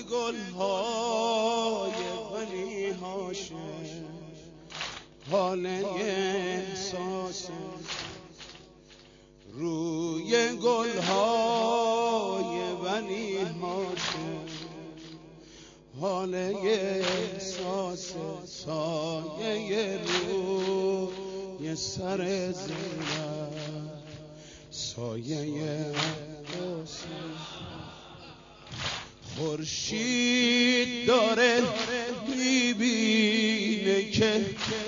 گلهای بنی هاشم، حال احساس روی گلهای بنی هاشم، حال احساس سایه روی سر زینب، سایه خورشید داره میبینه که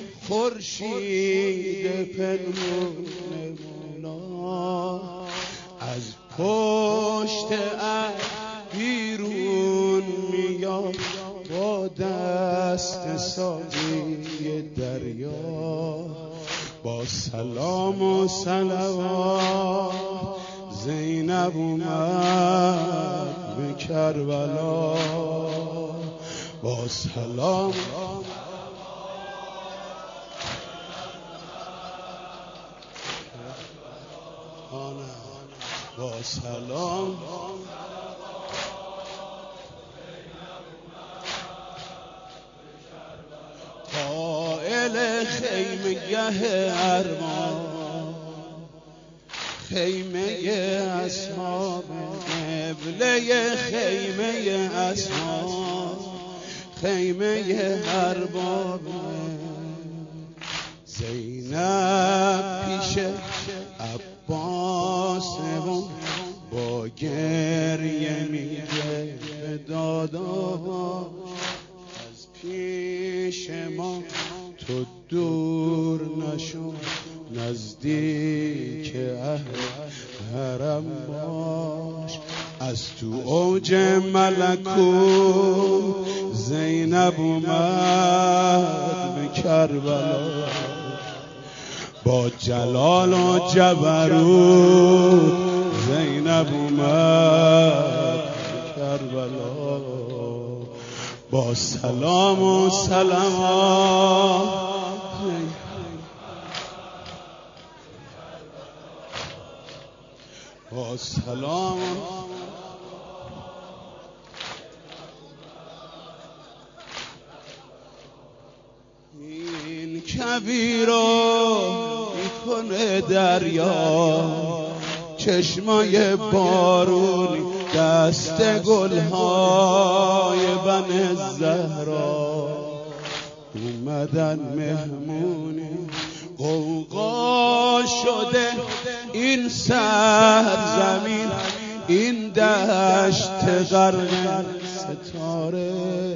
خورشید پنهون مولا از پشت بیرون میاد با دست ساقی دریا، با سلام و صلوات زینب اومد به کربلا، با سلام با سلام قائل خیمه ارمان، خیمه اصحاب قبله، خیمه اصحاب خیمه ارباب، زینب پیش عباس با گریه میگه به دادا، از پیش ما تو دور نشو، نزدیک اهل حرم باش. از تو اوج ملکوت زینب اومد به کربلا، با جلال و جبروت زینب اومد به کربلا، با سلام و سلامات با سلام این کبیرو میکنه دریا، چشمای بارونی دست گلهای بن زهرا، اومدن مهمونی غوغا شده این سرزمین، این دشت غرق ستاره،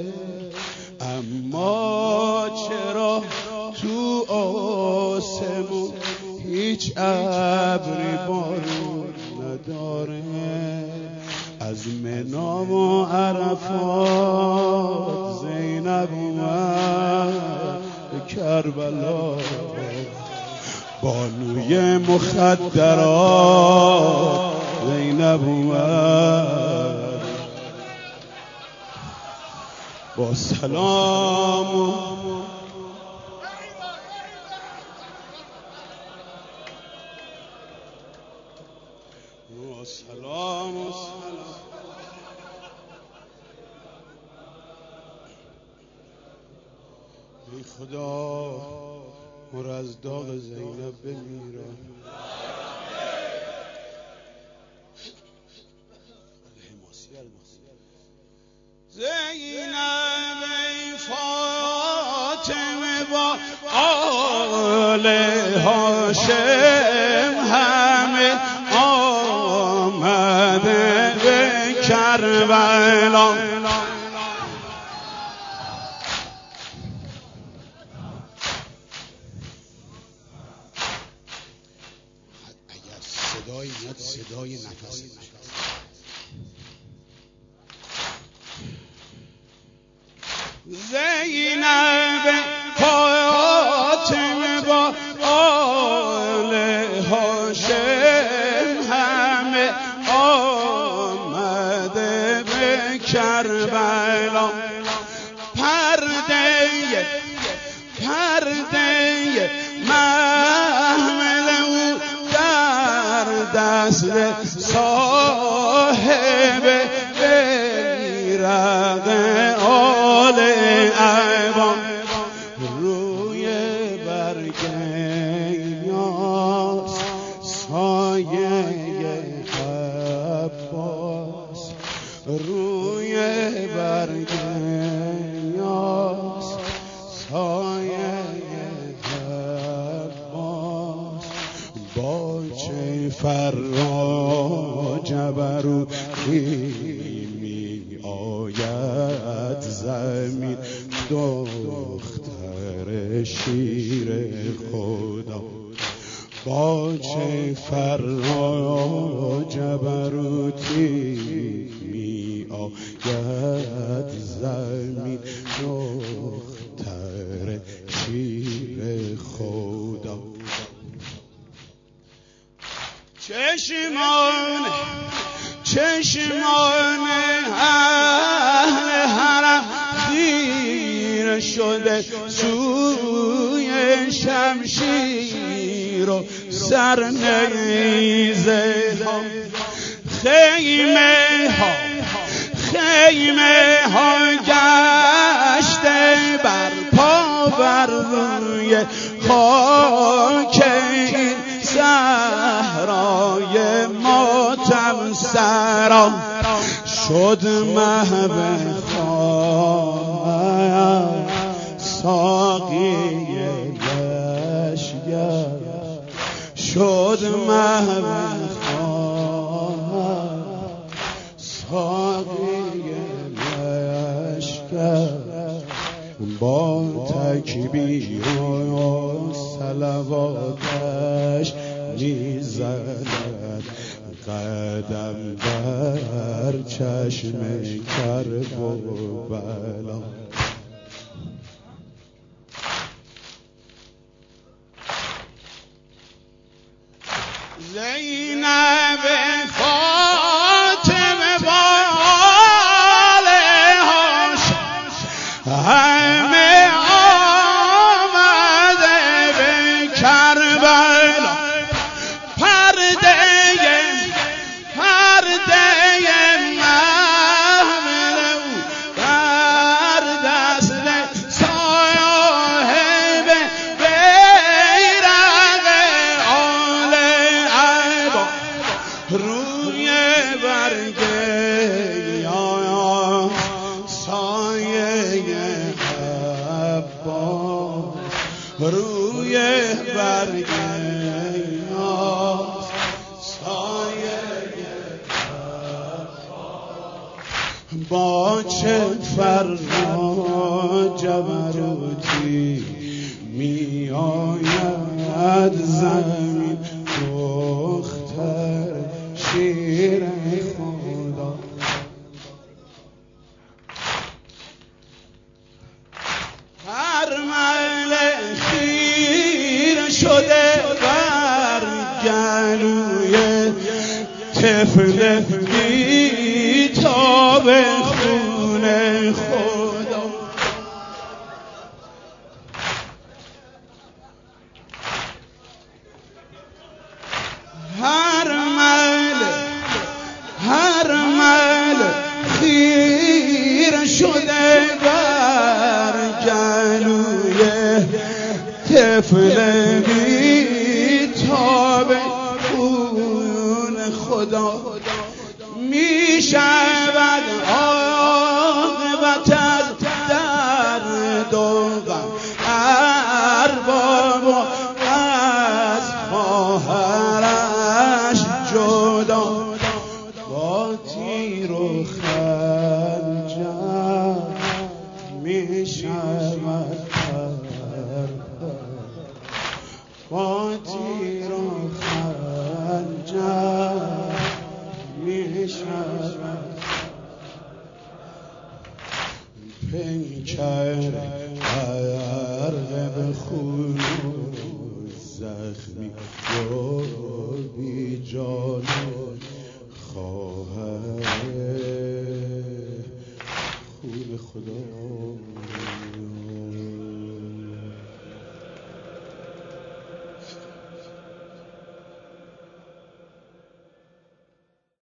اما چرا تو آسمون هیچ ابری بارون نداره؟ از منا و عرفات زینب اومد به کربلا، بانوی مخدرات زینب اومد با سلام و سلام و سلام. ای خدا مر از داغ زینب بمیرم، زینب ای فاطمه با آل هاشم همه آمده به کربلا، اگر صدایی میاد صدای نفس زینب فاطمه با آل هاشم همه آمده به کربلا، پرده محمل او در دست صاحب بیرق روی برگ یاس سایه عباس با چه فرا جبروتی می آید زمین دختر شیر خدا با چه فرا جبروتی می آید زمین دختر شیر خدا چشمان اهل حرم خیره شده سوی شمشیر و سرنیزه ها خیمه ها گشته بر پا بر روی خاک این صحرای ماتم سرا شد محو خواهم ساقی لشگر شد محو خواهم ساقی لشگر با تکبیر و صلواتش میزند قدم در چشم کرب و بلا زینب فاطمه بالهاش همه آمده به کربلا پرده محمل در دست صاحب بیرق آل عبا روی برگ یا سایه عباس روی برگ یا سایه با چه فرا جبروتی می آید زمین دختر شیر خدا هر مل خیره شده بر گلوی طفل بیتاب خون خدا هر مل خیره شده بر گلوی طفل بیتاب خون خدا می شود عاقبت از درد و غم ارباب و از خواهرش جدا با تیر و خنجر می شود با تیر و خنجر می شود پیکر غرق به خون و زخمی و بی جان